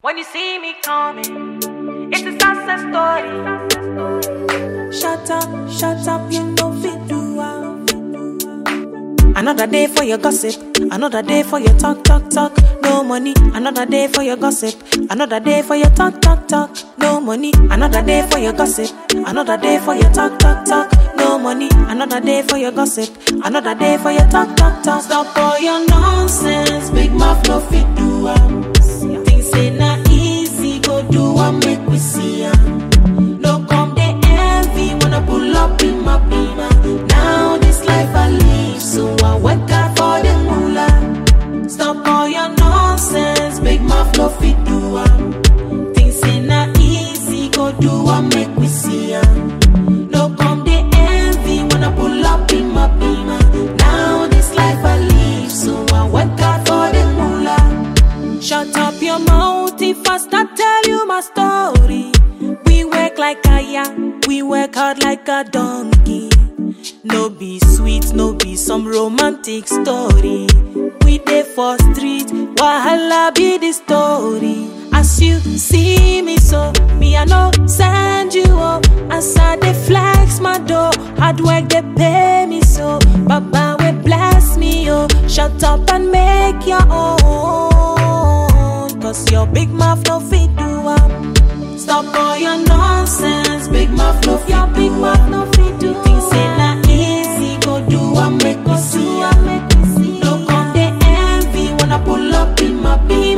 When you see me coming, it's a success story. Shut up, you know fit do. Another day for your gossip, another day for your talk. No money, another day for your gossip, another day for your talk. No money, another day for your gossip, another day for your talk. No money, another day for your gossip, another day for your talk. Stop all your nonsense, big mouth no fit do. Things say na easy, go do and make we see am. No come they envy when I pull up in my beamer. Now this life I live, so I work hard for the moolah. Stop all your nonsense, big mouth no fit do am. Things say na easy, go do and make we see am. No come they envy when I pull up in my beamer. Now this life I live, so I work hard for the moolah. Shut up your mouth if I start tell you my story. We work like a yak, we work hard like a donkey. No be sweet, no be some romantic story. We dey for street, wahala be the story. As you see me so, me I no send you up. As I dey flex my door, hard work they pay me so. Baba will bless me, oh. Shut up and make your own. Cause your big mouth no fit do am. Stop all your nonsense, big mouth no fit. Your big mouth no fit do. Things say na easy, go do and make me see. No come they envy when I pull up in my beam.